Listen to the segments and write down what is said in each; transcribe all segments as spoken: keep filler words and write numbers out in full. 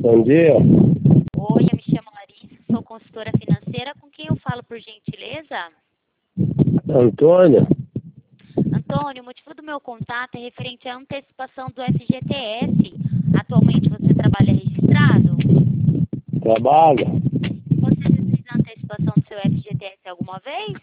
Bom dia. Oi, eu me chamo Larissa, sou consultora financeira. Com quem eu falo, por gentileza? Antônio. Antônio, o motivo do meu contato é referente à antecipação do F G T S. Atualmente você trabalha registrado? Trabalha. Você já fez a antecipação do seu F G T S alguma vez?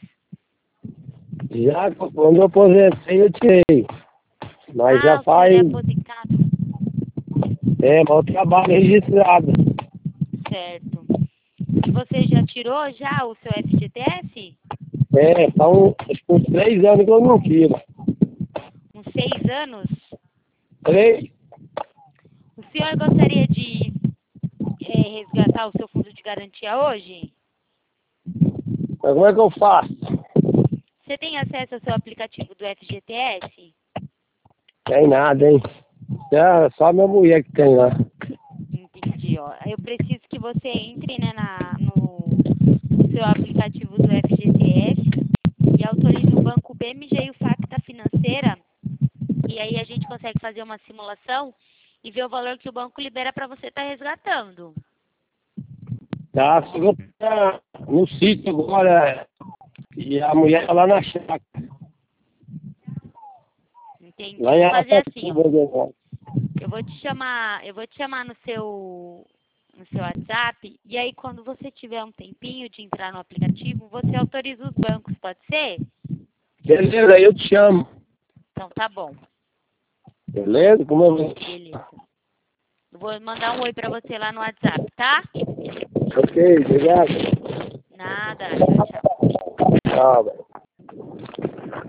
Já quando eu aposentei, eu tirei. Mas ah, já o faz. senhor é aposentado? É, mas eu trabalho registrado. Certo. E você já tirou já o seu F G T S? É, são acho que uns três anos que eu não tiro. Uns seis anos? Três? O senhor gostaria de é, resgatar o seu fundo de garantia hoje? Mas como é que eu faço? Você tem acesso ao seu aplicativo do F G T S? Tem nada, hein? É só minha mulher que tem lá. Entendi, ó. Eu preciso que você entre, né, na, no, no seu aplicativo do F G T S e autorize o banco B M G e o Facta Financeira, e aí a gente consegue fazer uma simulação e ver o valor que o banco libera para você estar resgatando. Tá, só que eu tô no sítio agora e a mulher tá lá na chácara. Entendi. Lá em Vou fazer assim, ó. Aracatuba. Eu vou te chamar, eu vou te chamar no seu no seu WhatsApp, e aí quando você tiver um tempinho de entrar no aplicativo, você autoriza os bancos, pode ser? Beleza, aí eu te chamo. Então tá bom. Beleza? Como eu vou? Beleza. Eu vou mandar um oi pra você lá no WhatsApp, tá? Ok, obrigado. Nada, tchau, tchau. Tchau, velho.